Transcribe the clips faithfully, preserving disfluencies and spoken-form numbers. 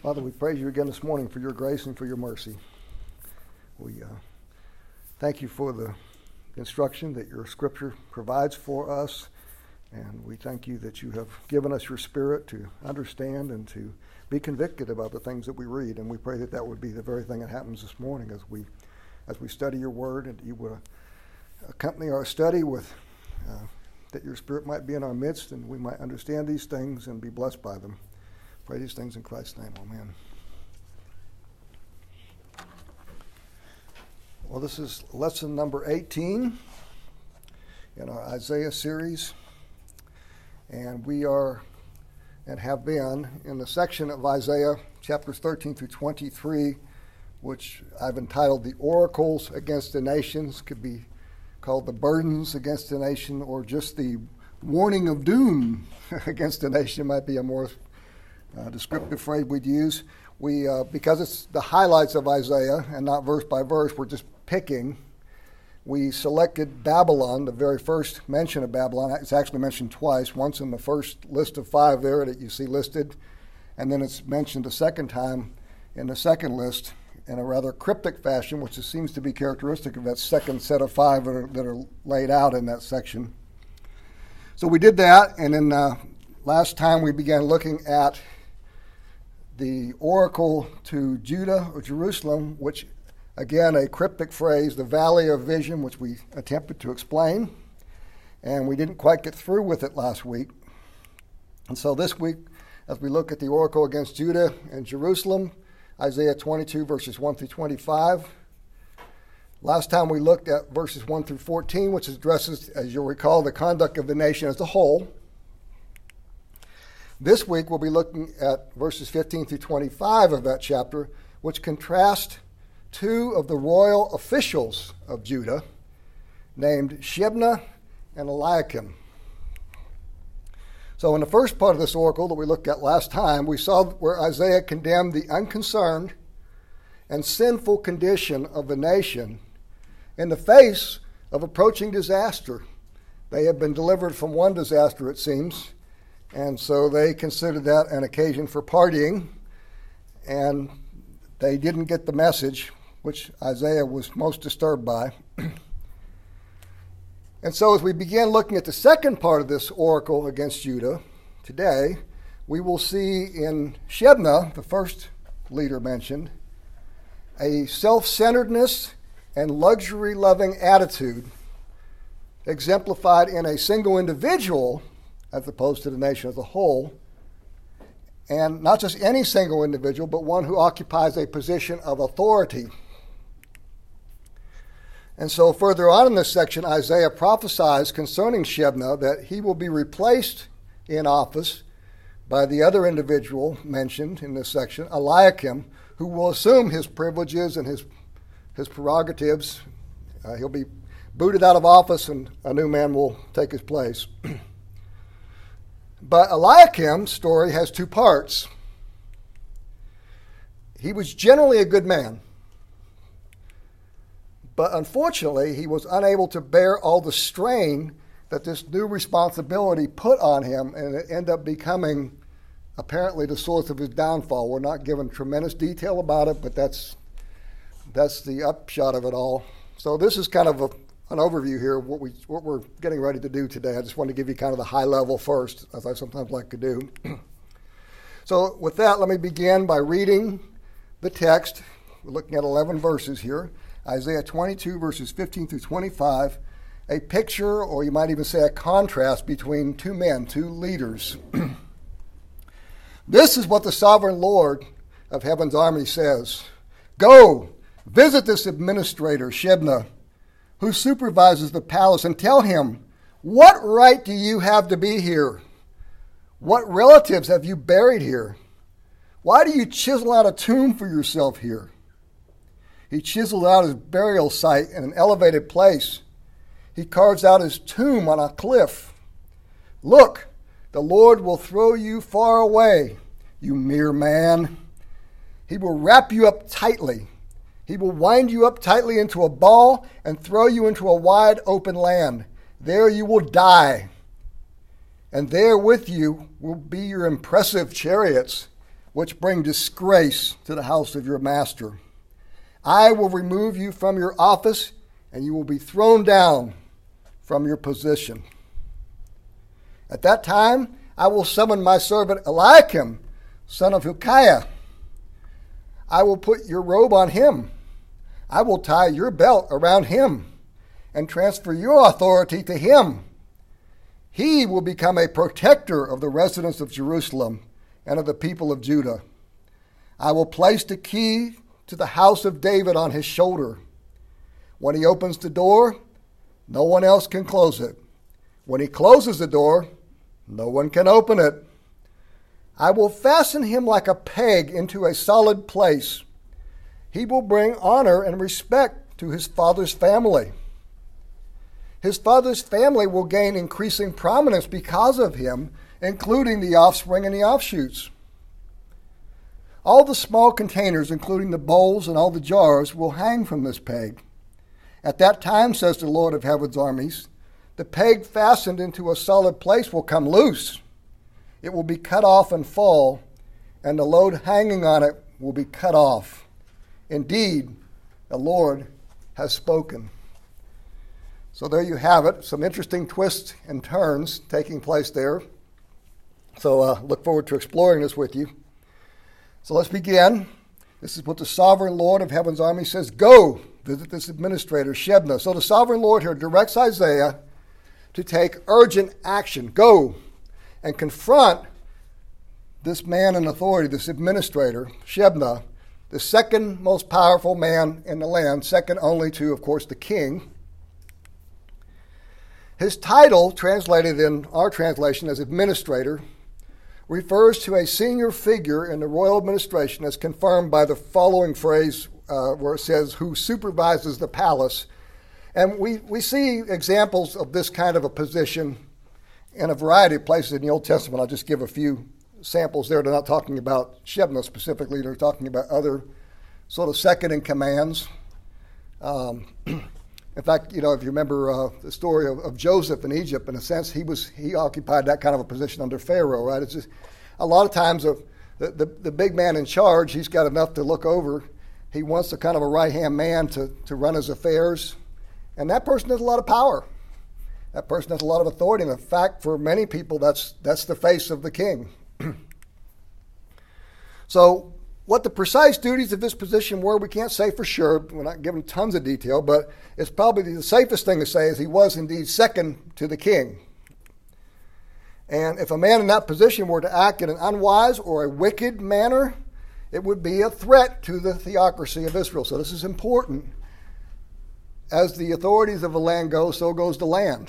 Father, we praise you again this morning for your grace and for your mercy. We uh, thank you for the instruction that your scripture provides for us, and we thank you that you have given us your spirit to understand and to be convicted about the things that we read, and we pray that that would be the very thing that happens this morning as we as we study your word, and you would accompany our study with uh, that your spirit might be in our midst and we might understand these things and be blessed by them. Pray these things in Christ's name. Amen. Well, this is lesson number eighteen in our Isaiah series. And we are and have been in the section of Isaiah, chapters thirteen through twenty-three, which I've entitled The Oracles Against the Nations. Could be called The Burdens Against the Nation, or just The Warning of Doom Against the Nation might be a more Uh, descriptive phrase we'd use. We, uh, because it's the highlights of Isaiah and not verse by verse, we're just picking. We selected Babylon, the very first mention of Babylon. It's actually mentioned twice, once in the first list of five there that you see listed, and then it's mentioned a second time in the second list in a rather cryptic fashion, which seems to be characteristic of that second set of five that are, that are laid out in that section. So we did that, and then uh, last time we began looking at the oracle to Judah or Jerusalem, which, again, a cryptic phrase, the Valley of Vision, which we attempted to explain, and we didn't quite get through with it last week. And so this week, as we look at the oracle against Judah and Jerusalem, Isaiah twenty-two, verses one through twenty-five. Last time we looked at verses one through fourteen, which addresses, as you'll recall, the conduct of the nation as a whole. This week we'll be looking at verses fifteen through twenty-five of that chapter, which contrast two of the royal officials of Judah, named Shebna and Eliakim. So in the first part of this oracle that we looked at last time, we saw where Isaiah condemned the unconcerned and sinful condition of the nation in the face of approaching disaster. They have been delivered from one disaster, it seems, and so they considered that an occasion for partying, and they didn't get the message, which Isaiah was most disturbed by. And so as we begin looking at the second part of this oracle against Judah today, we will see in Shebna, the first leader mentioned, a self-centeredness and luxury-loving attitude exemplified in a single individual as opposed to the nation as a whole, and not just any single individual, but one who occupies a position of authority. And so further on in this section, Isaiah prophesies concerning Shebna that he will be replaced in office by the other individual mentioned in this section, Eliakim, who will assume his privileges and his, his prerogatives. Uh, he'll be booted out of office and a new man will take his place. But Eliakim's story has two parts. He was generally a good man, but unfortunately he was unable to bear all the strain that this new responsibility put on him, and it ended up becoming apparently the source of his downfall. We're not given tremendous detail about it, but that's that's the upshot of it all. So this is kind of a an overview here of what, we, what we're getting ready to do today. I just want to give you kind of the high level first, as I sometimes like to do. So with that, let me begin by reading the text. We're looking at eleven verses here. Isaiah twenty-two, verses fifteen through twenty-five, a picture, or you might even say a contrast between two men, two leaders. This is what the sovereign Lord of heaven's army says. Go, visit this administrator, Shebna, who supervises the palace, and tell him, what right do you have to be here? What relatives have you buried here? Why do you chisel out a tomb for yourself here? He chiseled out his burial site in an elevated place. He carves out his tomb on a cliff. Look, the Lord will throw you far away, you mere man. He will wrap you up tightly. He will wind you up tightly into a ball and throw you into a wide open land. There you will die. And there with you will be your impressive chariots, which bring disgrace to the house of your master. I will remove you from your office, and you will be thrown down from your position. At that time, I will summon my servant Eliakim, son of Hilkiah. I will put your robe on him. I will tie your belt around him and transfer your authority to him. He will become a protector of the residents of Jerusalem and of the people of Judah. I will place the key to the house of David on his shoulder. When he opens the door, no one else can close it. When he closes the door, no one can open it. I will fasten him like a peg into a solid place. He will bring honor and respect to his father's family. His father's family will gain increasing prominence because of him, including the offspring and the offshoots. All the small containers, including the bowls and all the jars, will hang from this peg. At that time, says the Lord of heaven's armies, the peg fastened into a solid place will come loose. It will be cut off and fall, and the load hanging on it will be cut off. Indeed, the Lord has spoken. So there you have it. Some interesting twists and turns taking place there. So uh, look forward to exploring this with you. So let's begin. This is what the sovereign Lord of heaven's army says. Go, visit this administrator, Shebna. So the sovereign Lord here directs Isaiah to take urgent action. Go and confront this man in authority, this administrator, Shebna, the second most powerful man in the land, second only to, of course, the king. His title, translated in our translation as administrator, refers to a senior figure in the royal administration as confirmed by the following phrase uh, where it says, who supervises the palace. And we, we see examples of this kind of a position in a variety of places in the Old Testament. I'll just give a few samples there. They're not talking about Shebna specifically. They're talking about other sort of second in commands. Um, in fact, you know, if you remember uh, the story of, of Joseph in Egypt, in a sense, he was he occupied that kind of a position under Pharaoh, right? It's just a lot of times of the, the, the big man in charge, he's got enough to look over. He wants a kind of a right-hand man to, to run his affairs. And that person has a lot of power. That person has a lot of authority. And in fact, for many people, that's that's the face of the king. So what the precise duties of this position were, we can't say for sure. We're not given tons of detail, but it's probably the safest thing to say is he was indeed second to the king. And if a man in that position were to act in an unwise or a wicked manner, it would be a threat to the theocracy of Israel. So this is important. As the authorities of a land go, so goes the land.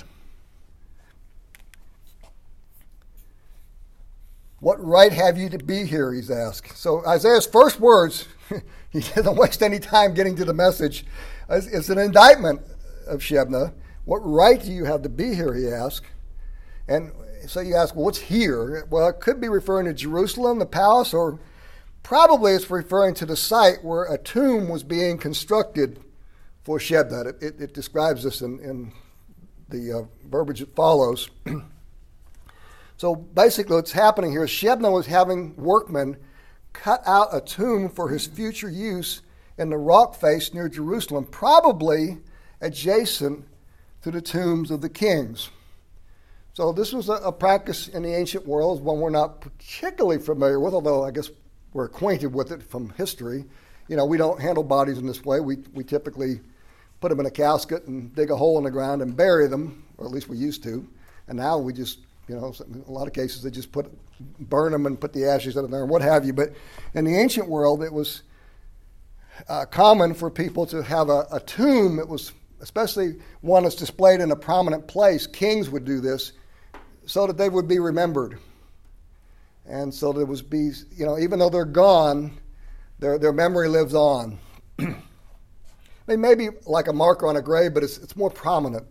What right have you to be here, he's asked. So Isaiah's first words, he doesn't waste any time getting to the message. It's an indictment of Shebna. What right do you have to be here, he asks. And so you ask, well, what's here? Well, it could be referring to Jerusalem, the palace, or probably it's referring to the site where a tomb was being constructed for Shebna. It, it, it describes this in, in the uh, verbiage that follows. So basically what's happening here is Shebna was having workmen cut out a tomb for his future use in the rock face near Jerusalem, probably adjacent to the tombs of the kings. So this was a, a practice in the ancient world, one we're not particularly familiar with, although I guess we're acquainted with it from history. You know, we don't handle bodies in this way. We, we typically put them in a casket and dig a hole in the ground and bury them, or at least we used to. And now we just, you know, in a lot of cases they just put, burn them and put the ashes in there and what have you. But in the ancient world, it was uh, common for people to have a, a tomb. It was especially one that's displayed in a prominent place. Kings would do this so that they would be remembered. And so there was be, you know, even though they're gone, their their memory lives on. They may be like a marker on a grave, but it's it's more prominent.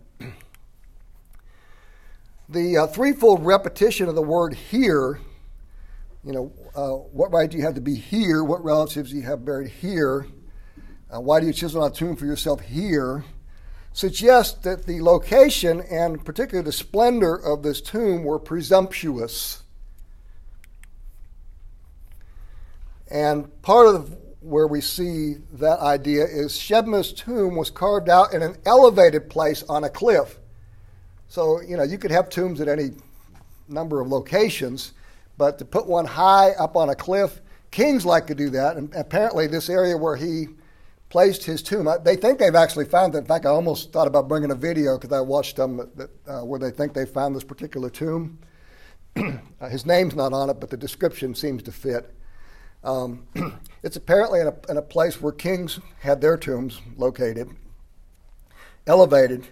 The uh, threefold repetition of the word here, you know, uh, what right do you have to be here? What relatives do you have buried here? Uh, why do you chisel out a tomb for yourself here? Suggests that the location and particularly the splendor of this tomb were presumptuous. And part of where we see that idea is Shebna's tomb was carved out in an elevated place on a cliff. So, you know, you could have tombs at any number of locations, but to put one high up on a cliff, kings like to do that. And apparently this area where he placed his tomb, they think they've actually found it. In fact, I almost thought about bringing a video because I watched them that, uh, where they think they found this particular tomb. uh, his name's not on it, but the description seems to fit. Um, it's apparently in a, in a place where kings had their tombs located, elevated.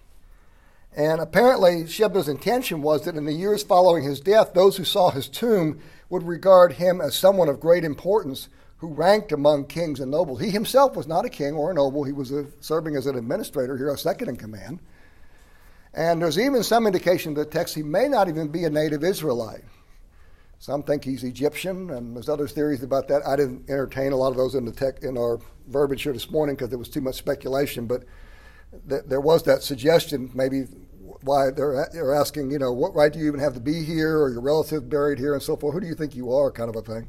And apparently Shebna's intention was that in the years following his death, those who saw his tomb would regard him as someone of great importance who ranked among kings and nobles. He himself was not a king or a noble. He was a, serving as an administrator here, a second in command. And there's even some indication in the text he may not even be a native Israelite. Some think he's Egyptian, and there's other theories about that. I didn't entertain a lot of those in the tech, in our verbiage here this morning because there was too much speculation, but th- there was that suggestion, maybe why they're, they're asking, you know, what right do you even have to be here, or your relative buried here and so forth? Who do you think you are, kind of a thing.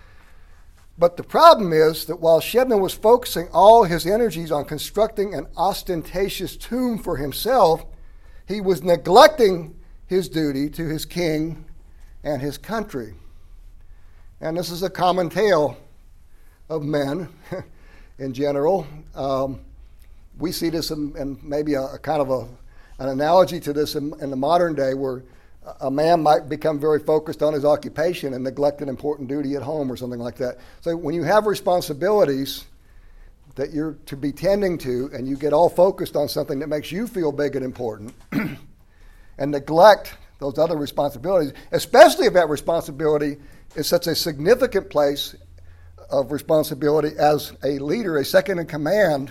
But the problem is that while Shebna was focusing all his energies on constructing an ostentatious tomb for himself, he was neglecting his duty to his king and his country. And this is a common tale of men in general. Um, we see this in, in maybe a, a kind of a, an analogy to this in, in the modern day, where a man might become very focused on his occupation and neglect an important duty at home or something like that. So when you have responsibilities that you're to be tending to, and you get all focused on something that makes you feel big and important, and neglect those other responsibilities, especially if that responsibility is such a significant place of responsibility as a leader, a second in command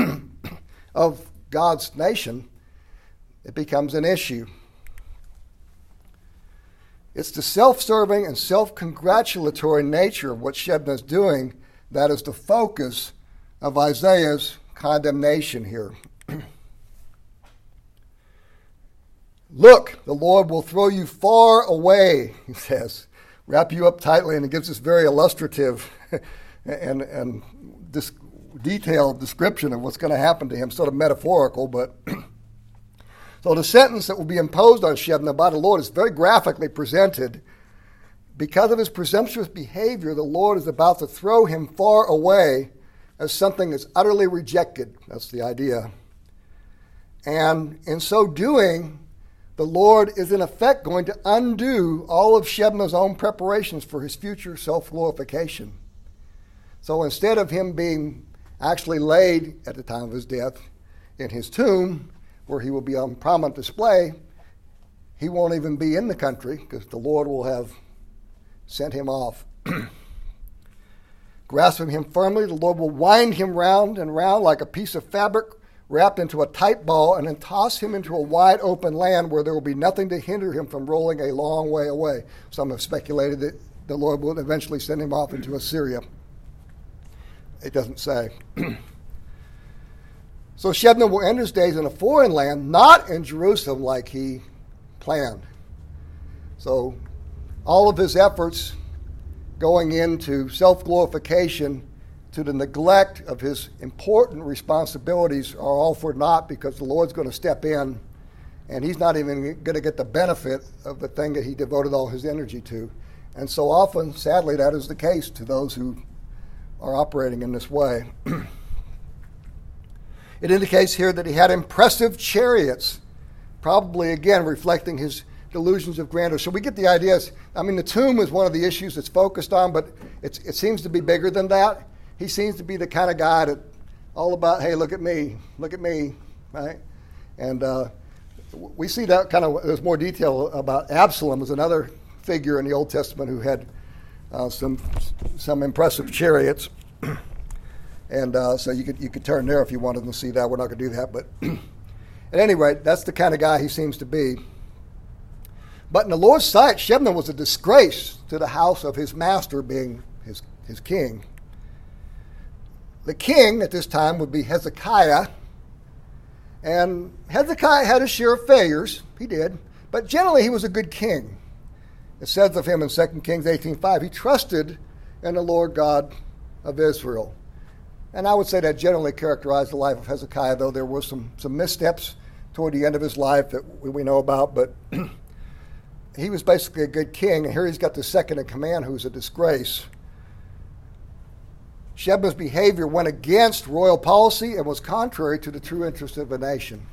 of God's nation, it becomes an issue. It's the self-serving and self-congratulatory nature of what Shebna is doing that is the focus of Isaiah's condemnation here. Look, the Lord will throw you far away, he says, wrap you up tightly, and it gives this very illustrative and, and this detailed description of what's going to happen to him, sort of metaphorical, but so the sentence that will be imposed on Shebna by the Lord is very graphically presented. Because of his presumptuous behavior, the Lord is about to throw him far away as something that's utterly rejected. That's the idea. And in so doing, the Lord is in effect going to undo all of Shebna's own preparations for his future self-glorification. So instead of him being actually laid at the time of his death in his tomb, where he will be on prominent display, he won't even be in the country because the Lord will have sent him off. Grasping him firmly, the Lord will wind him round and round like a piece of fabric wrapped into a tight ball, and then toss him into a wide open land where there will be nothing to hinder him from rolling a long way away. Some have speculated that the Lord will eventually send him off into Assyria. It doesn't say. So Shebna will end his days in a foreign land, not in Jerusalem like he planned. So all of his efforts going into self-glorification to the neglect of his important responsibilities are all for naught, because the Lord's going to step in and he's not even going to get the benefit of the thing that he devoted all his energy to. And so often, sadly, that is the case to those who are operating in this way. It indicates here that he had impressive chariots, probably, again, reflecting his delusions of grandeur. So we get the ideas. I mean, the tomb is one of the issues that's focused on, but it's, it seems to be bigger than that. He seems to be the kind of guy that all about, hey, look at me, look at me, right? And uh, we see that kind of, there's more detail about Absalom, was another figure in the Old Testament who had uh, some some impressive chariots. And uh, so you could you could turn there if you wanted to see that. We're not going to do that. But at any rate, that's the kind of guy he seems to be. But in the Lord's sight, Shebna was a disgrace to the house of his master, being his, his king. The king at this time would be Hezekiah. And Hezekiah had his share of failures. He did. But generally, he was a good king. It says of him in Second Kings eighteen five, he trusted and the Lord God of Israel. And I would say that generally characterized the life of Hezekiah, though there were some, some missteps toward the end of his life that we, we know about. But he was basically a good king, and here he's got the second in command who's a disgrace. Shebna's behavior went against royal policy and was contrary to the true interest of the nation.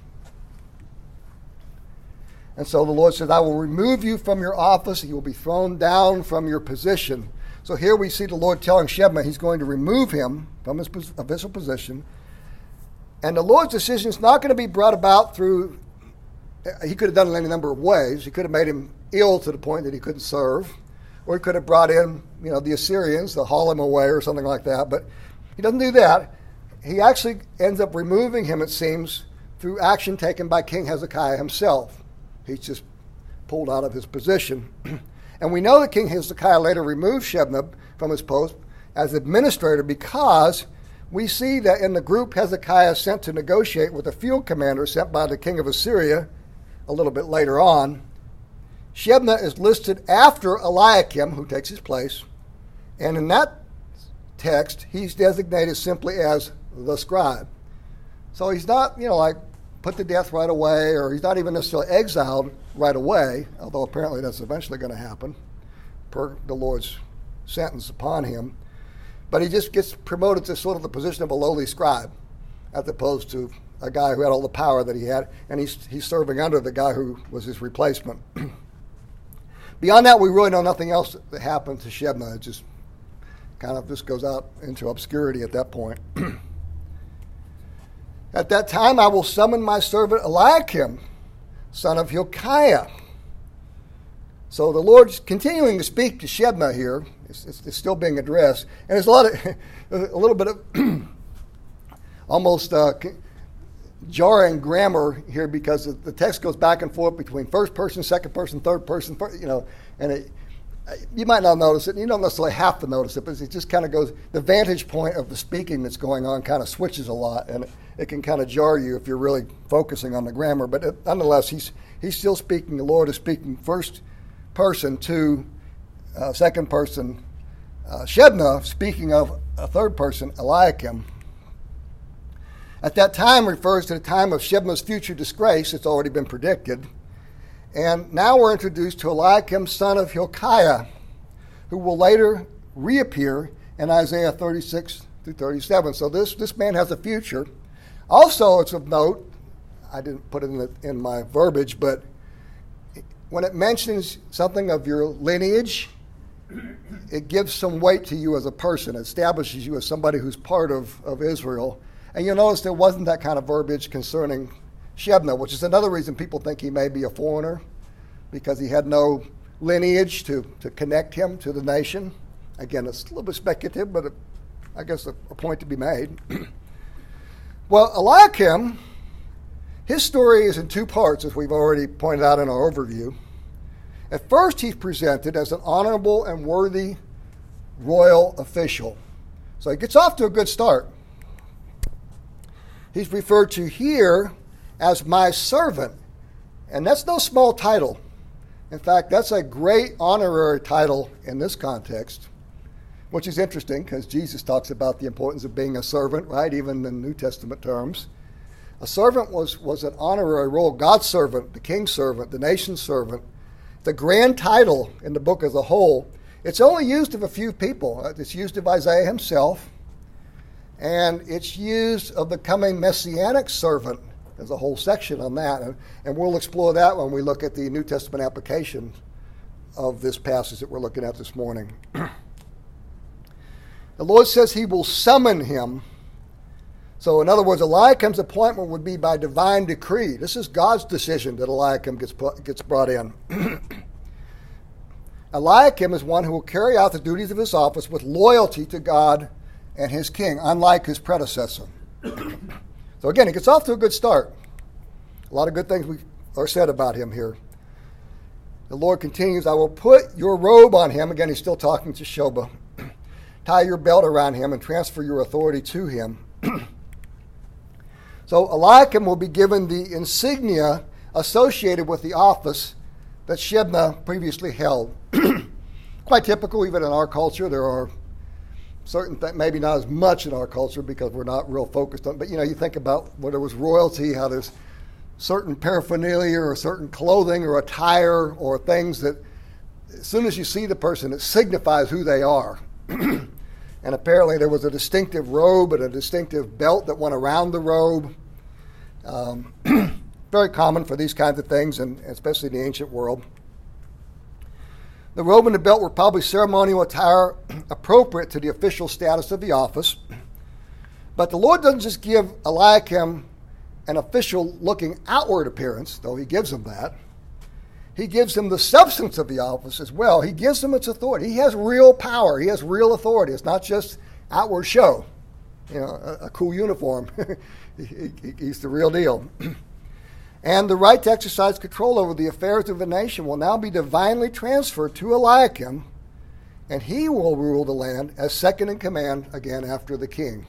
And so the Lord says, I will remove you from your office. You will be thrown down from your position. So here we see the Lord telling Shebna he's going to remove him from his official position. And the Lord's decision is not going to be brought about through, he could have done it any number of ways. He could have made him ill to the point that he couldn't serve. Or he could have brought in, you know, the Assyrians to haul him away or something like that. But he doesn't do that. He actually ends up removing him, it seems, through action taken by King Hezekiah himself. He's just pulled out of his position. And we know that King Hezekiah later removed Shebna from his post as administrator because we see that in the group Hezekiah sent to negotiate with the field commander sent by the king of Assyria a little bit later on, Shebna is listed after Eliakim, who takes his place, and in that text, he's designated simply as the scribe. So he's not, you know, like put to death right away, or he's not even necessarily exiled right away, although apparently that's eventually going to happen per the Lord's sentence upon him. But he just gets promoted to sort of the position of a lowly scribe, as opposed to a guy who had all the power that he had, and he's, he's serving under the guy who was his replacement. Beyond that, we really know nothing else that happened to Shebna. It just kind of just goes out into obscurity at that point. At that time, I will summon my servant Eliakim, son of Hilkiah. So the Lord's continuing to speak to Shebna here. It's, it's, it's still being addressed. And there's a lot of, a little bit of almost uh, jarring grammar here because the text goes back and forth between first person, second person, third person, you know, and it, you might not notice it. You don't necessarily have to notice it, but it just kind of goes, the vantage point of the speaking that's going on kind of switches a lot, and it, it can kind of jar you if you're really focusing on the grammar. But it, nonetheless, he's he's still speaking. The Lord is speaking first person to uh, second person uh, Shebna, speaking of a third person, Eliakim. At that time refers to the time of Shebna's future disgrace. It's already been predicted. And now we're introduced to Eliakim, son of Hilkiah, who will later reappear in Isaiah thirty-six through thirty-seven. So this, this man has a future. Also, it's of note, I didn't put it in, the, in my verbiage, but when it mentions something of your lineage, it gives some weight to you as a person. It establishes you as somebody who's part of, of Israel. And you'll notice there wasn't that kind of verbiage concerning Shebna, which is another reason people think he may be a foreigner, because he had no lineage to, to connect him to the nation. Again, it's a little bit speculative, but it, I guess a, a point to be made. Well, Eliakim, his story is in two parts, as we've already pointed out in our overview. At first, he's presented as an honorable and worthy royal official. So he gets off to a good start. He's referred to here as my servant, and that's no small title. In fact, that's a great honorary title in this context, which is interesting because Jesus talks about the importance of being a servant, right, even in New Testament terms. A servant was, was an honorary role. God's servant, the king's servant, the nation's servant. The grand title in the book as a whole, it's only used of a few people. It's used of Isaiah himself, and it's used of the coming messianic servant. There's a whole section on that, and, and we'll explore that when we look at the New Testament application of this passage that we're looking at this morning. The Lord says he will summon him. So in other words, Eliakim's appointment would be by divine decree. This is God's decision that Eliakim gets, put, gets brought in. Eliakim is one who will carry out the duties of his office with loyalty to God and his king, unlike his predecessor. So again, he gets off to a good start. A lot of good things we are said about him here. The Lord continues, I will put your robe on him. Again, he's still talking to Shobah. Tie your belt around him and transfer your authority to him. So Eliakim will be given the insignia associated with the office that Shebna previously held. Quite typical, even in our culture. There are certain things, maybe not as much in our culture because we're not real focused on, but you know, you think about when there was royalty, how there's certain paraphernalia or certain clothing or attire or things that as soon as you see the person, it signifies who they are. And apparently there was a distinctive robe and a distinctive belt that went around the robe. Um, very common for these kinds of things, and especially in the ancient world. The robe and the belt were probably ceremonial attire appropriate to the official status of the office. But the Lord doesn't just give Eliakim an official-looking outward appearance, though he gives him that. He gives him the substance of the office as well. He gives him its authority. He has real power. He has real authority. It's not just outward show, you know, a, a cool uniform. he, he, he's the real deal. And the right to exercise control over the affairs of the nation will now be divinely transferred to Eliakim, and he will rule the land as second in command again after the king.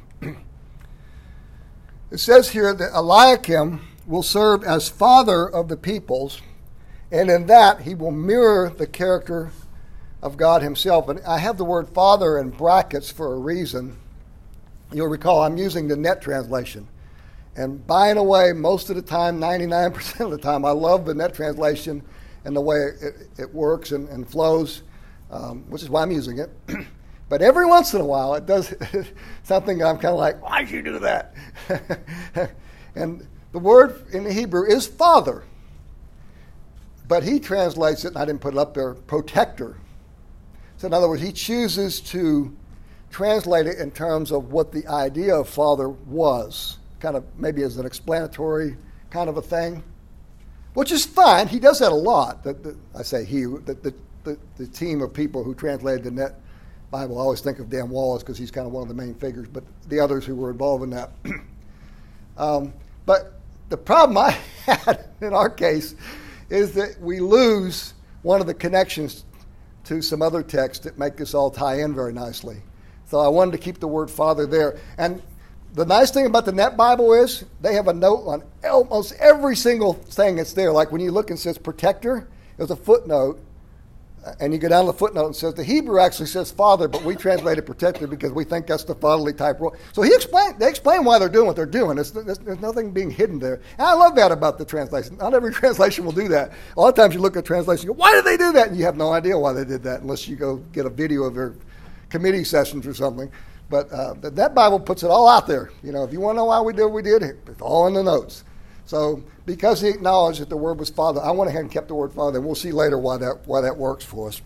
It says here that Eliakim will serve as father of the peoples, and in that he will mirror the character of God himself. And I have the word father in brackets for a reason. You'll recall I'm using the Net translation. And by and away, most of the time, ninety-nine percent of the time, I love the Net translation and the way it, it works and, and flows, um, which is why I'm using it. But every once in a while, it does something I'm kind of like, why'd you do that? And the word in the Hebrew is father. But he translates it, and I didn't put it up there, protector. So in other words, he chooses to translate it in terms of what the idea of father was, kind of maybe as an explanatory kind of a thing, which is fine. He does that a lot. The, the, I say he, the, the, the, the team of people who translated the Net Bible. I always think of Dan Wallace because he's kind of one of the main figures, but the others who were involved in that. um, but the problem I had in our case is that we lose one of the connections to some other texts that make this all tie in very nicely. So I wanted to keep the word father there. And the nice thing about the Net Bible is they have a note on almost every single thing that's there. Like when you look and it says protector, there's a footnote. And you go down to the footnote and says the Hebrew actually says father, but we translated protector because we think that's the fatherly type role. So he explained, they explain why they're doing what they're doing. There's, there's, there's nothing being hidden there. And I love that about the translation. Not every translation will do that. A lot of times you look at translation and go, why did they do that? And you have no idea why they did that unless you go get a video of their committee sessions or something. But uh, that Bible puts it all out there. You know, if you want to know why we did what we did, it's all in the notes. So because he acknowledged that the word was father, I went ahead and kept the word father, and we'll see later why that why that works for us.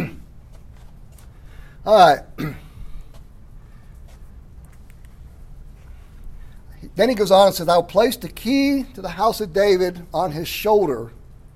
All right. Then he goes on and says, I will place the key to the house of David on his shoulder.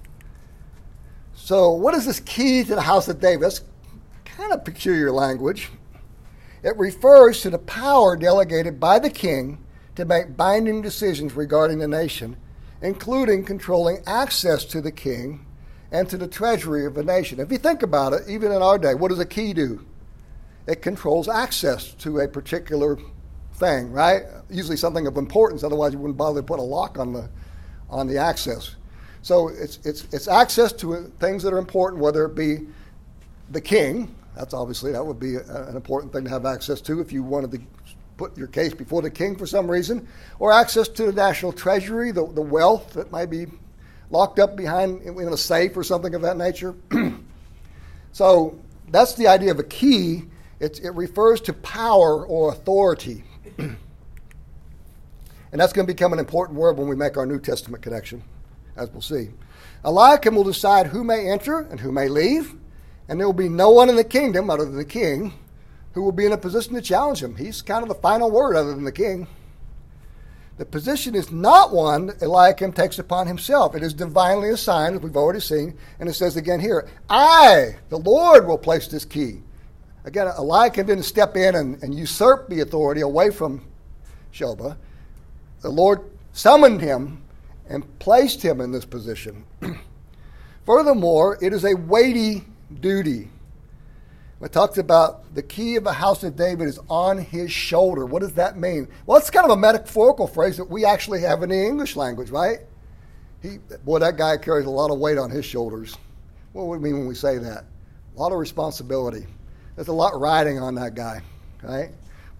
So what is this key to the house of David? That's kind of peculiar language. It refers to the power delegated by the king to make binding decisions regarding the nation, including controlling access to the king and to the treasury of the nation. If you think about it, even in our day, what does a key do? It controls access to a particular thing, right? Usually something of importance, otherwise you wouldn't bother to put a lock on the on the access. So it's it's it's access to things that are important, whether it be the king. That's obviously, that would be a, an important thing to have access to if you wanted to put your case before the king for some reason, or access to the national treasury, the, the wealth that might be locked up behind in a safe or something of that nature. So that's the idea of a key. It, it refers to power or authority. And that's going to become an important word when we make our New Testament connection, as we'll see. Eliakim will decide who may enter and who may leave, and there will be no one in the kingdom other than the king who will be in a position to challenge him. He's kind of the final word other than the king. The position is not one that Eliakim takes upon himself. It is divinely assigned, as we've already seen, and it says again here, I, the Lord, will place this key. Again, Eliakim didn't step in and, and usurp the authority away from Shobah. The Lord summoned him and placed him in this position. Furthermore, it is a weighty duty. It talks about the key of the house of David is on his shoulder. What does that mean? Well, it's kind of a metaphorical phrase that we actually have in the English language, right? He, boy, that guy carries a lot of weight on his shoulders. What do we mean when we say that? A lot of responsibility. There's a lot riding on that guy. right?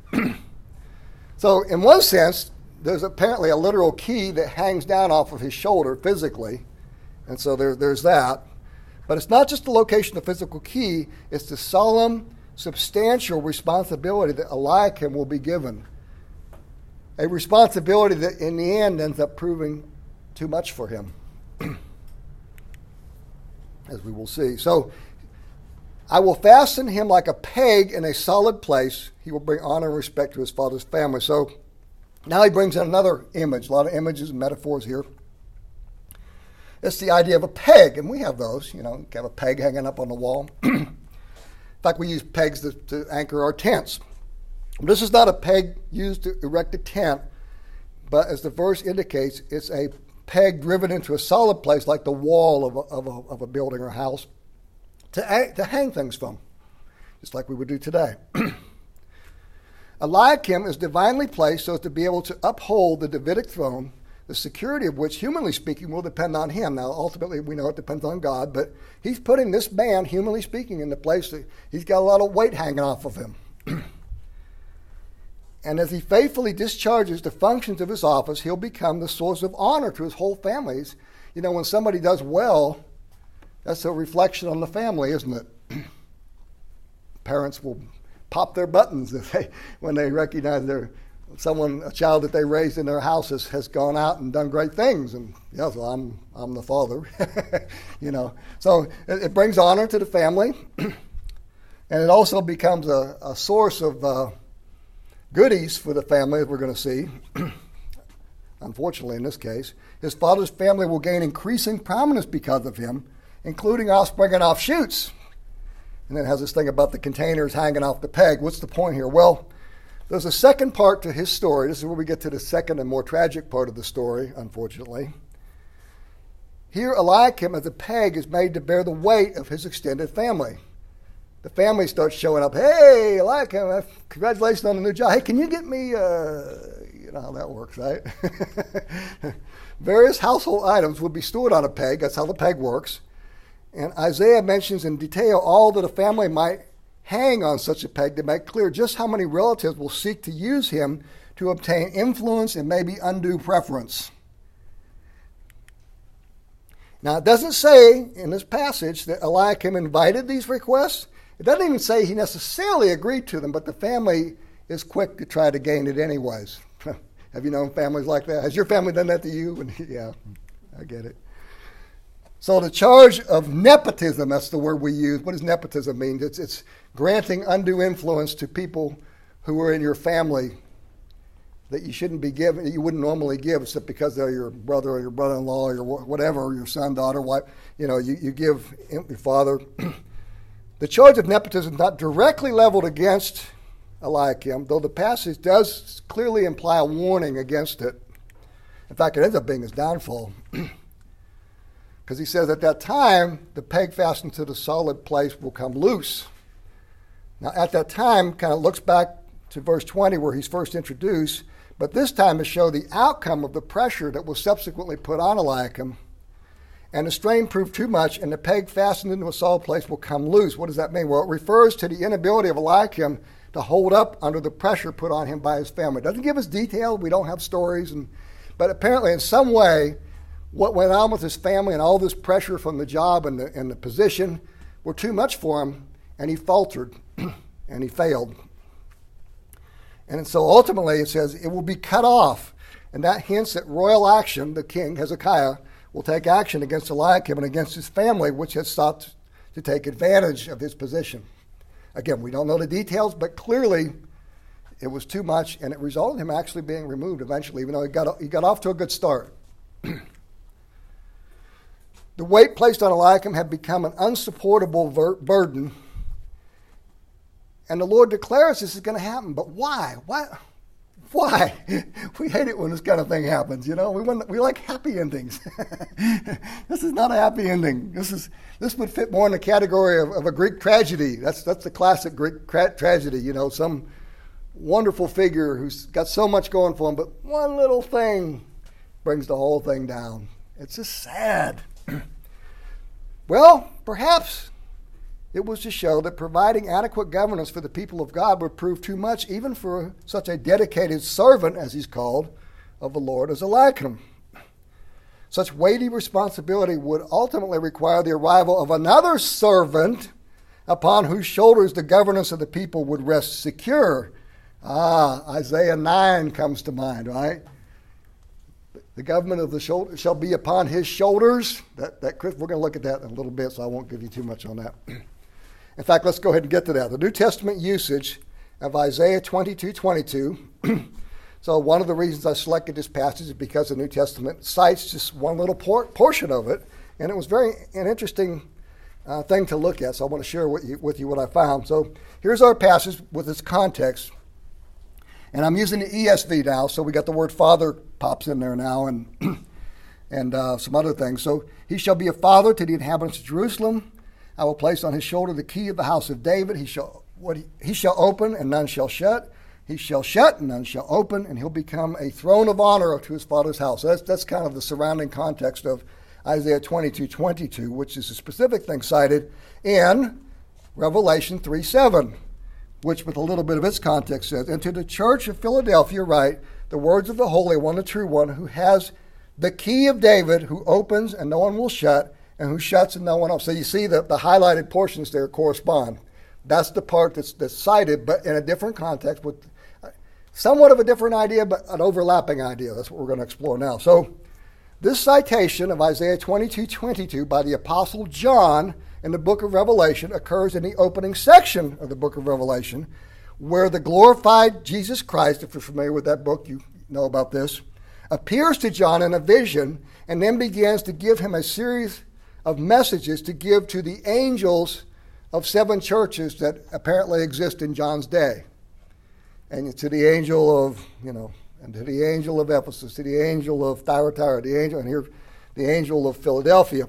So in one sense, there's apparently a literal key that hangs down off of his shoulder physically, and so there, there's that. But it's not just the location of the physical key, it's the solemn, substantial responsibility that Eliakim will be given. A responsibility that in the end ends up proving too much for him, as we will see. So, I will fasten him like a peg in a solid place. He will bring honor and respect to his father's family. So, now he brings in another image, a lot of images and metaphors here. It's the idea of a peg, and we have those. You know, you have a peg hanging up on the wall. In fact, we use pegs to, to anchor our tents. This is not a peg used to erect a tent, but as the verse indicates, it's a peg driven into a solid place like the wall of a, of a, of a building or house to, to hang things from, just like we would do today. Eliakim is divinely placed so as to be able to uphold the Davidic throne, the security of which, humanly speaking, will depend on him. Now, ultimately, we know it depends on God, but he's putting this man, humanly speaking, in the place that he's got a lot of weight hanging off of him. And as he faithfully discharges the functions of his office, he'll become the source of honor to his whole families. You know, when somebody does well, that's a reflection on the family, isn't it? Parents will pop their buttons if they, when they recognize their someone, a child that they raised in their house has, has gone out and done great things. And yeah, so I'm I'm the father, you know. So it, it brings honor to the family, and it also becomes a, a source of uh, goodies for the family, as we're going to see. Unfortunately, in this case, his father's family will gain increasing prominence because of him, including offspring and offshoots. And then it has this thing about the containers hanging off the peg. What's the point here? Well, there's a second part to his story. This is where we get to the second and more tragic part of the story, unfortunately. Here, Eliakim, as a peg, is made to bear the weight of his extended family. The family starts showing up. Hey, Eliakim, congratulations on the new job. Hey, can you get me, uh, you know how that works, right? Various household items would be stored on a peg. That's how the peg works. And Isaiah mentions in detail all that a family might hang on such a peg to make clear just how many relatives will seek to use him to obtain influence and maybe undue preference. Now, it doesn't say in this passage that Eliakim invited these requests. It doesn't even say he necessarily agreed to them, but the family is quick to try to gain it anyways. Have you known families like that? Has your family done that to you? Yeah, I get it. So the charge of nepotism, that's the word we use. What does nepotism mean? It's, it's granting undue influence to people who are in your family that you shouldn't be given, that you wouldn't normally give, except because they're your brother or your brother-in-law or your whatever, or your son, daughter, wife. You know, you, you give your father. The charge of nepotism is not directly leveled against Eliakim, though the passage does clearly imply a warning against it. In fact, it ends up being his downfall. Because he says at that time, the peg fastened to the solid place will come loose. Now, at that time, kind of looks back to verse twenty where he's first introduced, but this time to show the outcome of the pressure that was subsequently put on Eliakim. And the strain proved too much, and the peg fastened into a solid place will come loose. What does that mean? Well, it refers to the inability of Eliakim to hold up under the pressure put on him by his family. It doesn't give us details. We don't have stories. And, but apparently, in some way, what went on with his family and all this pressure from the job and the, and the position were too much for him, and he faltered, and he failed. And so ultimately, it says, it will be cut off. And that hints at royal action. The king, Hezekiah, will take action against Eliakim and against his family, which had sought to take advantage of his position. Again, we don't know the details, but clearly it was too much, and it resulted in him actually being removed eventually, even though he got, he got off to a good start. The weight placed on Eliakim had become an unsupportable ver- burden, and the Lord declares this is going to happen. But why? Why? Why? We hate it when this kind of thing happens, you know. We want, we like happy endings. This is not a happy ending. This is this would fit more in the category of, of a Greek tragedy. That's that's the classic Greek tra- tragedy, you know. Some wonderful figure who's got so much going for him, but one little thing brings the whole thing down. It's just sad. Well, perhaps it was to show that providing adequate governance for the people of God would prove too much, even for such a dedicated servant, as he's called, of the Lord as Eliakim. Such weighty responsibility would ultimately require the arrival of another servant upon whose shoulders the governance of the people would rest secure. Ah, Isaiah nine comes to mind, right? The government of the shoulder shall be upon his shoulders. That, that we're going to look at that in a little bit, so I won't give you too much on that. In fact, let's go ahead and get to that. The New Testament usage of Isaiah twenty-two twenty-two. So one of the reasons I selected this passage is because the New Testament cites just one little por- portion of it, and it was very an interesting uh, thing to look at. So I want to share with you, with you what I found. So here's our passage with its context. And I'm using the E S V now, so we got the word father pops in there now, and and uh, some other things. So he shall be a father to the inhabitants of Jerusalem. I will place on his shoulder the key of the house of David. He shall what he, he shall open, and none shall shut. He shall shut, and none shall open, and he'll become a throne of honor to his father's house. So that's that's kind of the surrounding context of Isaiah twenty-two twenty-two, which is a specific thing cited in Revelation three seven. Which with a little bit of its context says, and to the church of Philadelphia write the words of the Holy One, the true one, who has the key of David, who opens and no one will shut, and who shuts and no one opens. So you see that the highlighted portions there correspond. That's the part that's, that's cited, but in a different context with somewhat of a different idea, but an overlapping idea. That's what we're going to explore now. So this citation of Isaiah twenty-two twenty-two by the Apostle John in the book of Revelation occurs in the opening section of the book of Revelation, where the glorified Jesus Christ, if you're familiar with that book, you know about this, appears to John in a vision and then begins to give him a series of messages to give to the angels of seven churches that apparently exist in John's day. And to the angel of, you know, and to the angel of Ephesus, to the angel of Thyatira, the angel, and here, the angel of Philadelphia.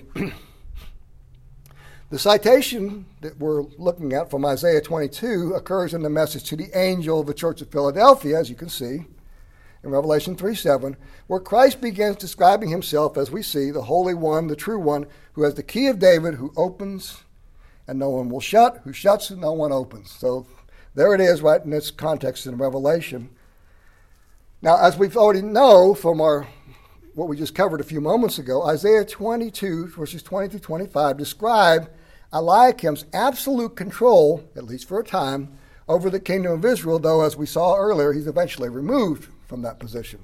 The citation that we're looking at from Isaiah twenty-two occurs in the message to the angel of the church of Philadelphia, as you can see, in Revelation three seven, where Christ begins describing himself, as we see, the Holy One, the true one, who has the key of David, who opens and no one will shut, who shuts and no one opens. So there it is right in this context in Revelation. Now, as we already know from our what we just covered a few moments ago, Isaiah twenty-two, verses twenty through twenty-five, describe Eliakim's absolute control, at least for a time, over the kingdom of Israel, though, as we saw earlier, he's eventually removed from that position.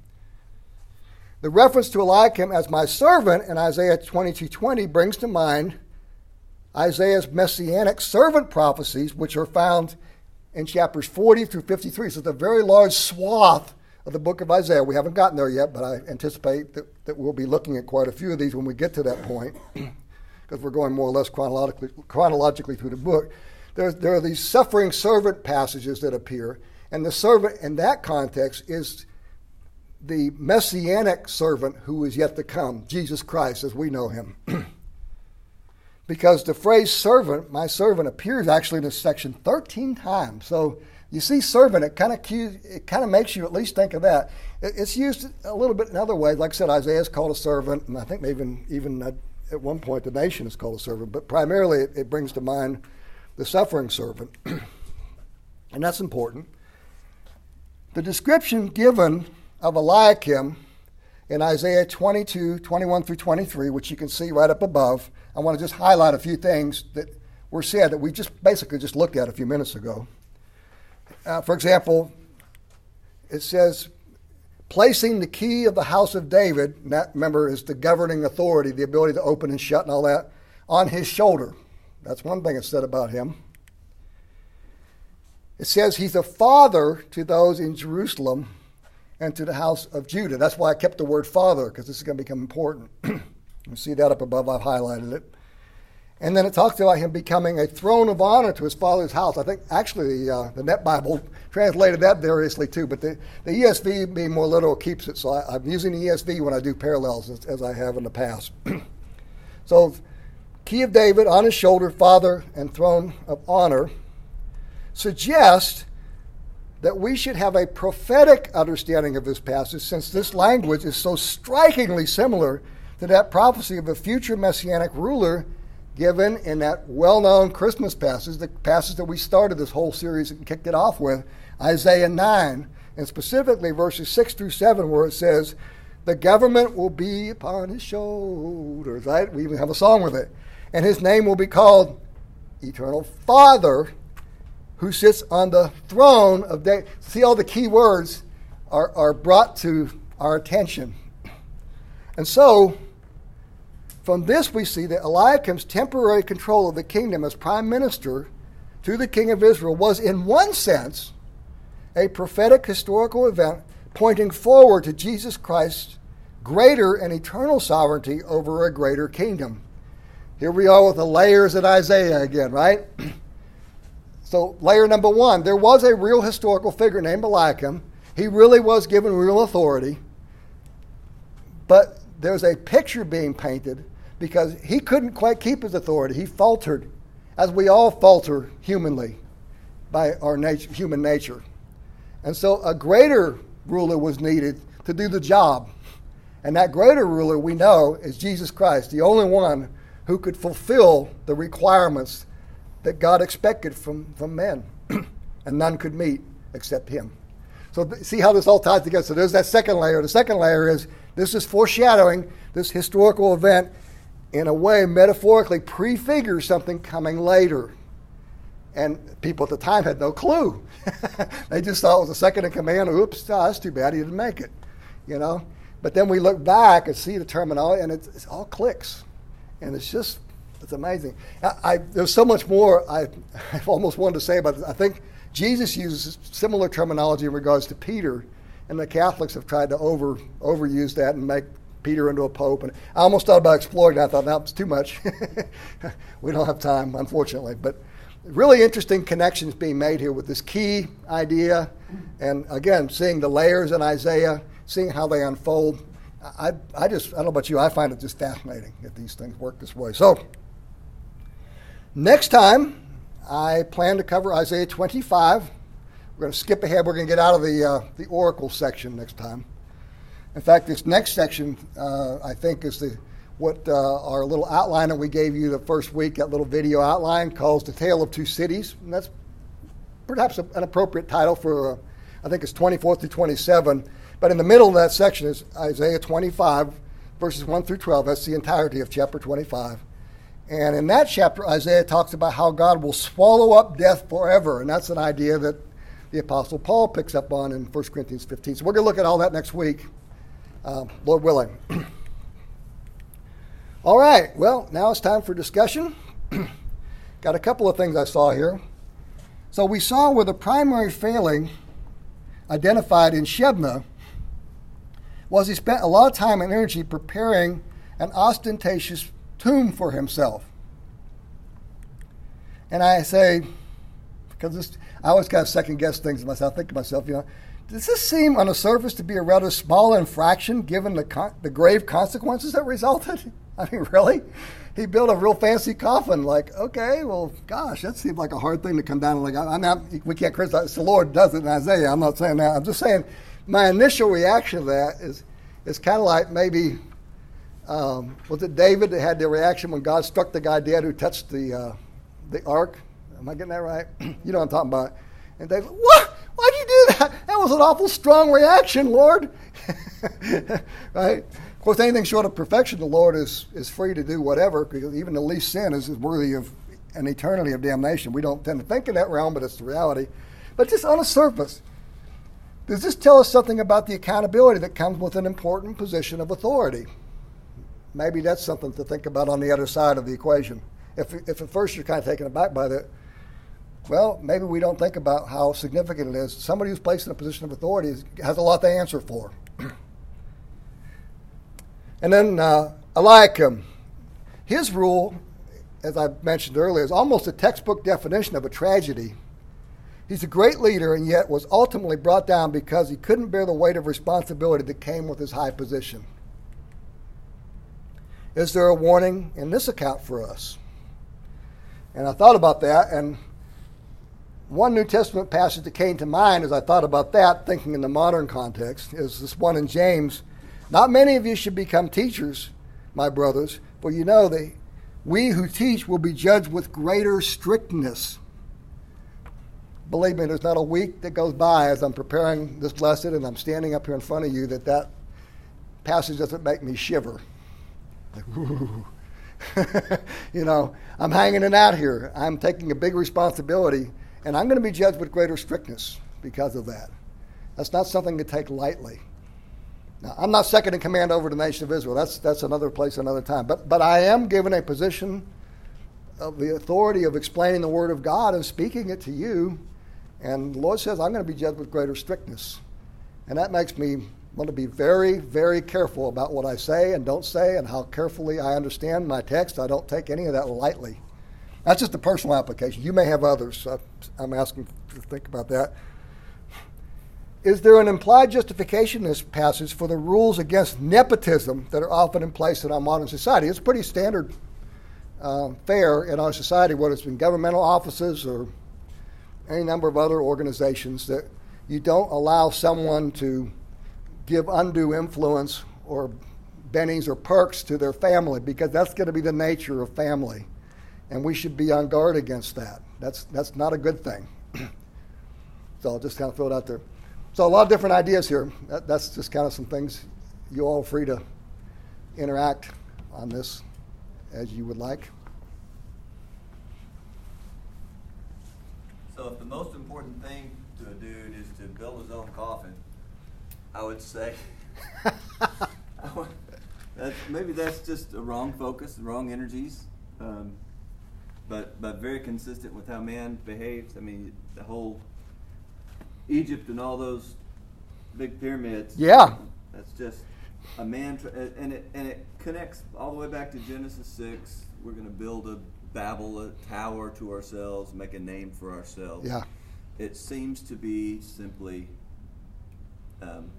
The reference to Eliakim as my servant in Isaiah twenty-two twenty brings to mind Isaiah's messianic servant prophecies, which are found in chapters forty through fifty-three. So it's a very large swath of the book of Isaiah. We haven't gotten there yet, but I anticipate that, that we'll be looking at quite a few of these when we get to that point, because we're going more or less chronologically, chronologically through the book. There, there are these suffering servant passages that appear, and the servant in that context is the messianic servant who is yet to come, Jesus Christ, as we know him. Because the phrase servant, my servant, appears actually in this section thirteen times. So you see servant, it kind of it kind of makes you at least think of that. It's used a little bit in other ways. Like I said, Isaiah is called a servant, and I think even even at one point the nation is called a servant. But primarily it, it brings to mind the suffering servant, and that's important. The description given of Eliakim in Isaiah twenty-two, twenty-one through twenty-three, which you can see right up above, I want to just highlight a few things that were said that we just basically just looked at a few minutes ago. Uh, for example, it says, placing the key of the house of David, and that, remember, is the governing authority, the ability to open and shut and all that, on his shoulder. That's one thing it's said about him. It says he's a father to those in Jerusalem and to the house of Judah. That's why I kept the word father, because this is going to become important. You see that up above, I've highlighted it. And then it talks about him becoming a throne of honor to his father's house. I think actually the, uh, the Net Bible translated that variously too, but the, the E S V, being more literal, keeps it. So I, I'm using the E S V when I do parallels, as, as I have in the past. So, key of David on his shoulder, father and throne of honor, suggests that we should have a prophetic understanding of this passage, since this language is so strikingly similar to that prophecy of a future messianic ruler given in that well-known Christmas passage, the passage that we started this whole series and kicked it off with, Isaiah nine, and specifically verses six through seven, where it says, the government will be upon his shoulders, right? We even have a song with it. And his name will be called Eternal Father, who sits on the throne of David. See, all the key words are, are brought to our attention. And so, from this we see that Eliakim's temporary control of the kingdom as prime minister to the king of Israel was, in one sense, a prophetic historical event pointing forward to Jesus Christ's greater and eternal sovereignty over a greater kingdom. Here we are with the layers at Isaiah again, right? So layer number one, there was a real historical figure named Eliakim. He really was given real authority. But there's a picture being painted because he couldn't quite keep his authority. He faltered, as we all falter humanly by our nature, human nature. And so a greater ruler was needed to do the job. And that greater ruler, we know, is Jesus Christ, the only one who could fulfill the requirements that God expected from, from men. And none could meet except him. So th- see how this all ties together. So there's that second layer. The second layer is this is foreshadowing this historical event in a way metaphorically prefigures something coming later. And people at the time had no clue. They just thought it was a second in command. Oops, oh, that's too bad he didn't make it. You know? But then we look back and see the terminology, and it's, it's all clicks. And it's just, it's amazing. I, I, there's so much more I, I almost wanted to say about this. I think Jesus uses similar terminology in regards to Peter, and the Catholics have tried to over overuse that and make Peter into a pope. And I almost thought about exploring it. I thought, no, it's too much. We don't have time, unfortunately. But really interesting connections being made here with this key idea. And again, seeing the layers in Isaiah, seeing how they unfold. I, I just, I don't know about you, I find it just fascinating that these things work this way. So, next time, I plan to cover Isaiah twenty-five. We're going to skip ahead. We're going to get out of the uh, the oracle section next time. In fact, this next section, uh, I think, is the what uh, our little outline that we gave you the first week, that little video outline, calls The Tale of Two Cities. And that's perhaps a, an appropriate title for, uh, I think it's twenty-four through twenty-seven. But in the middle of that section is Isaiah twenty-five, verses one through twelve. That's the entirety of chapter twenty-five. And in that chapter, Isaiah talks about how God will swallow up death forever. And that's an idea that the Apostle Paul picks up on in First Corinthians fifteen. So we're going to look at all that next week, uh, Lord willing. All right, well, now it's time for discussion. Got a couple of things I saw here. So we saw where the primary failing identified in Shebna was he spent a lot of time and energy preparing an ostentatious tomb for himself. And I say, because this, I always kind of second guess things myself. I think to myself, you know, does this seem on the surface to be a rather small infraction given the con- the grave consequences that resulted? I mean, really? He built a real fancy coffin. Like, okay, well, gosh, that seems like a hard thing to come down. Like, I'm not, we can't criticize. It's the Lord does it in Isaiah. I'm not saying that. I'm just saying my initial reaction to that is is kind of like maybe, um, was it David that had the reaction when God struck the guy dead who touched the uh, the ark? Am I getting that right? You know what I'm talking about. And David, what? Why'd you do that? That was an awful strong reaction, Lord. Right? Of course, anything short of perfection, the Lord is, is free to do whatever, because even the least sin is, is worthy of an eternity of damnation. We don't tend to think in that realm, but it's the reality. But just on the surface, does this tell us something about the accountability that comes with an important position of authority? Maybe that's something to think about on the other side of the equation. If, if at first you're kind of taken aback by that, well, maybe we don't think about how significant it is. Somebody who's placed in a position of authority is, has a lot to answer for. And then uh, Eliakim, his rule, as I mentioned earlier, is almost a textbook definition of a tragedy. He's a great leader and yet was ultimately brought down because he couldn't bear the weight of responsibility that came with his high position. Is there a warning in this account for us? And I thought about that, and one New Testament passage that came to mind as I thought about that, thinking in the modern context, is this one in James. Not many of you should become teachers, my brothers, for you know that We who teach will be judged with greater strictness. Believe me, there's not a week that goes by as I'm preparing this lesson and I'm standing up here in front of you that that passage doesn't make me shiver. Like, ooh. You know, I'm hanging it out here. I'm taking a big responsibility, and I'm going to be judged with greater strictness because of that. That's not something to take lightly. Now, I'm not second in command over the nation of Israel. That's that's another place, another time. But but I am given a position of the authority of explaining the Word of God and speaking it to you. And the Lord says I'm going to be judged with greater strictness. And that makes me want to be very, very careful about what I say and don't say and how carefully I understand my text. I don't take any of that lightly. That's just a personal application. You may have others. So I'm asking to think about that. Is there an implied justification in this passage for the rules against nepotism that are often in place in our modern society? It's pretty standard uh, fare in our society, whether it's in governmental offices or any number of other organizations, that you don't allow someone to give undue influence or bennies or perks to their family, because that's going to be the nature of family. And we should be on guard against that. That's that's not a good thing. So I'll just kind of throw it out there. So a lot of different ideas here. That, that's just kind of some things. You all are free to interact on this as you would like. So if the most important thing to a dude is to build his own coffin, I would say I would, that maybe that's just a wrong focus, wrong energies, um, but but very consistent with how man behaves. I mean, the whole Egypt and all those big pyramids. Yeah, that's just a man, tr- and it and it connects all the way back to Genesis six. We're going to build a Babel, a tower to ourselves, make a name for ourselves. Yeah, it seems to be simply um,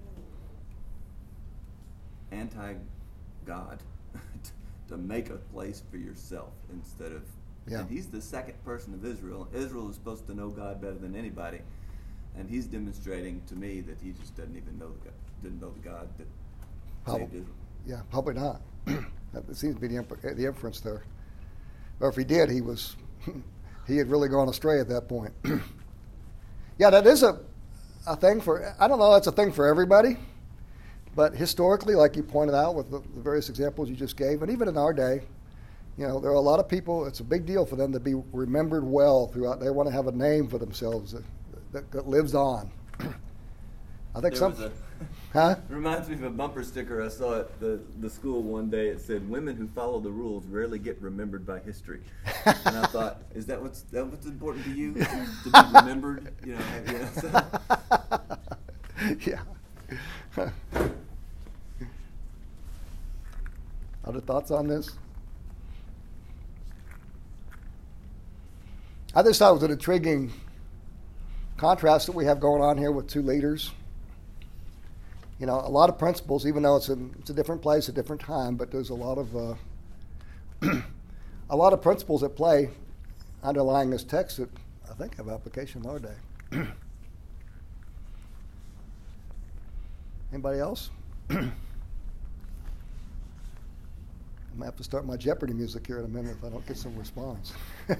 anti-God to make a place for yourself instead of. Yeah. And he's the second person of Israel. Israel is supposed to know God better than anybody, and he's demonstrating to me that he just doesn't even know the God, didn't know the God that probably, saved Israel. Yeah, probably not. That seems to be the, imp- the inference there. Or if he did, he was he had really gone astray at that point. Yeah, that is a a thing for, I don't know, that's a thing for everybody, but historically, like you pointed out with the, the various examples you just gave, and even in our day, you know, there are a lot of people, it's a big deal for them to be remembered well throughout. They want to have a name for themselves that, that, that lives on. I think There some, was a, huh? It reminds me of a bumper sticker I saw at the, the school one day. It said, "Women who follow the rules rarely get remembered by history." And I thought, is that what's that what's important to you? To be remembered? You know, you know so. Yeah. Other thoughts on this? I just thought it was an intriguing contrast that we have going on here with two leaders. You know, a lot of principles, even though it's, in, it's a different place, a different time, but there's a lot of uh, a lot of principles at play underlying this text that I think have application in our day. Anybody else? I'm gonna have to start my Jeopardy music here in a minute if I don't get some response.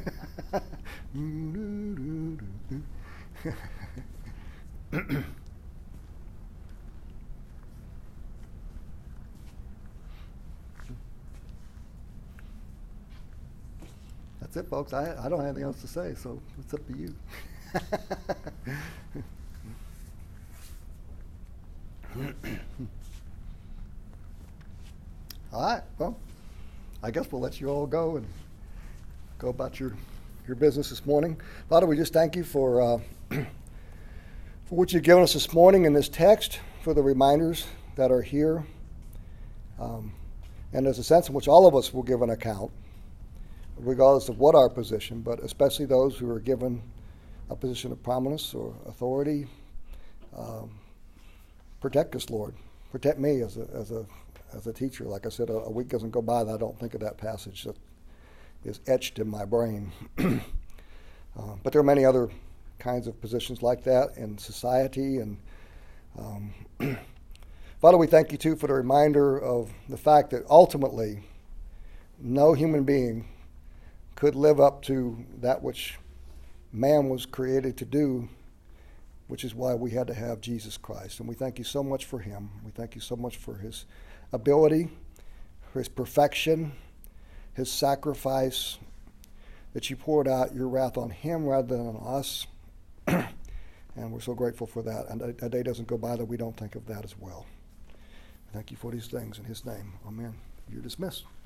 That's it, folks. I, I don't have anything else to say, so it's up to you. All right. Well, I guess we'll let you all go and go about your your business this morning. Father, we just thank you for uh, for what you've given us this morning in this text, for the reminders that are here. Um, and there's a sense in which all of us will give an account, regardless of what our position, but especially those who are given a position of prominence or authority. Um, protect us, Lord. Protect me as a as a as a teacher. Like I said, a, a week doesn't go by that I don't think of that passage that is etched in my brain. uh, but there are many other kinds of positions like that in society. And um, Father, we thank you too for the reminder of the fact that ultimately no human being could live up to that which man was created to do, which is why we had to have Jesus Christ. And we thank you so much for him. We thank you so much for his ability, for his perfection, his sacrifice, that you poured out your wrath on him rather than on us. And we're so grateful for that. And a day doesn't go by that we don't think of that as well. Thank you for these things in his name. Amen. You're dismissed.